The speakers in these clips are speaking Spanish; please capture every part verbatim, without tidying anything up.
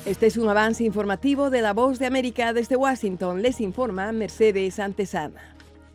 Este es un avance informativo de La Voz de América desde Washington. Les informa Mercedes Antesana.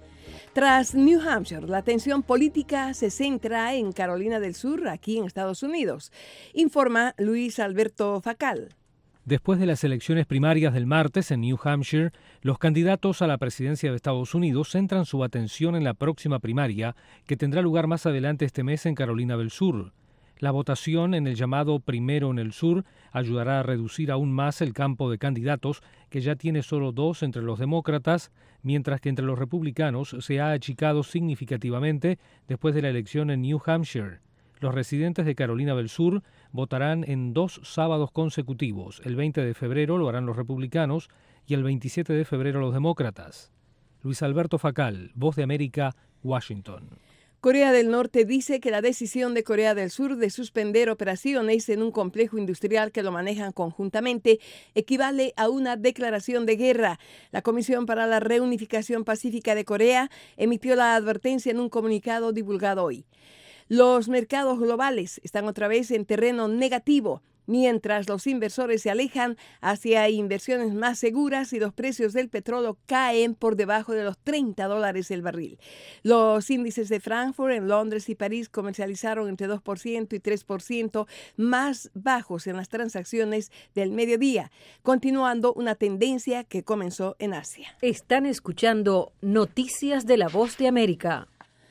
Tras New Hampshire, la atención política se centra en Carolina del Sur, aquí en Estados Unidos, informa Luis Alberto Facal. Después de las elecciones primarias del martes en New Hampshire, los candidatos a la presidencia de Estados Unidos centran su atención en la próxima primaria, que tendrá lugar más adelante este mes en Carolina del Sur. La votación en el llamado Primero en el Sur ayudará a reducir aún más el campo de candidatos, que ya tiene solo dos entre los demócratas, mientras que entre los republicanos se ha achicado significativamente después de la elección en New Hampshire. Los residentes de Carolina del Sur votarán en dos sábados consecutivos. El veinte de febrero lo harán los republicanos y el veintisiete de febrero los demócratas. Luis Alberto Facal, Voz de América, Washington. Corea del Norte dice que la decisión de Corea del Sur de suspender operaciones en un complejo industrial que lo manejan conjuntamente equivale a una declaración de guerra. La Comisión para la Reunificación Pacífica de Corea emitió la advertencia en un comunicado divulgado hoy. Los mercados globales están otra vez en terreno negativo, mientras los inversores se alejan hacia inversiones más seguras y los precios del petróleo caen por debajo de los treinta dólares el barril. Los índices de Frankfurt, en Londres y París comercializaron entre dos por ciento y tres por ciento más bajos en las transacciones del mediodía, continuando una tendencia que comenzó en Asia. Están escuchando Noticias de la Voz de América.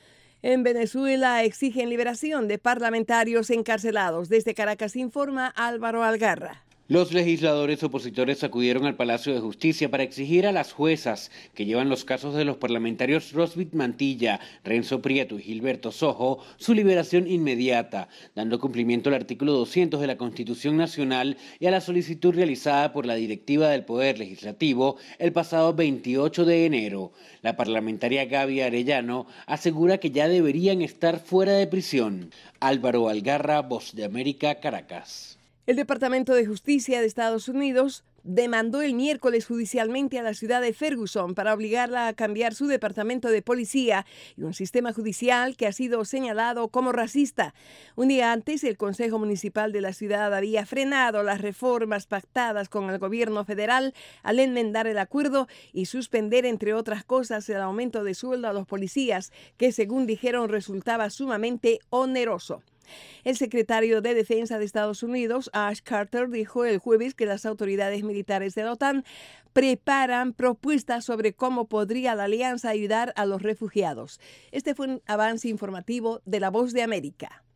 En Venezuela exigen liberación de parlamentarios encarcelados. Desde Caracas informa Álvaro Algarra. Los legisladores opositores acudieron al Palacio de Justicia para exigir a las juezas que llevan los casos de los parlamentarios Rosbit Mantilla, Renzo Prieto y Gilberto Sojo su liberación inmediata, dando cumplimiento al artículo doscientos de la Constitución Nacional y a la solicitud realizada por la Directiva del Poder Legislativo el pasado veintiocho de enero. La parlamentaria Gaby Arellano asegura que ya deberían estar fuera de prisión. Álvaro Algarra, Voz de América, Caracas. El Departamento de Justicia de Estados Unidos demandó el miércoles judicialmente a la ciudad de Ferguson para obligarla a cambiar su departamento de policía y un sistema judicial que ha sido señalado como racista. Un día antes, el Consejo Municipal de la ciudad había frenado las reformas pactadas con el gobierno federal al enmendar el acuerdo y suspender, entre otras cosas, el aumento de sueldo a los policías, que según dijeron resultaba sumamente oneroso. El secretario de Defensa de Estados Unidos, Ash Carter, dijo el jueves que las autoridades militares de la OTAN preparan propuestas sobre cómo podría la alianza ayudar a los refugiados. Este fue un avance informativo de La Voz de América.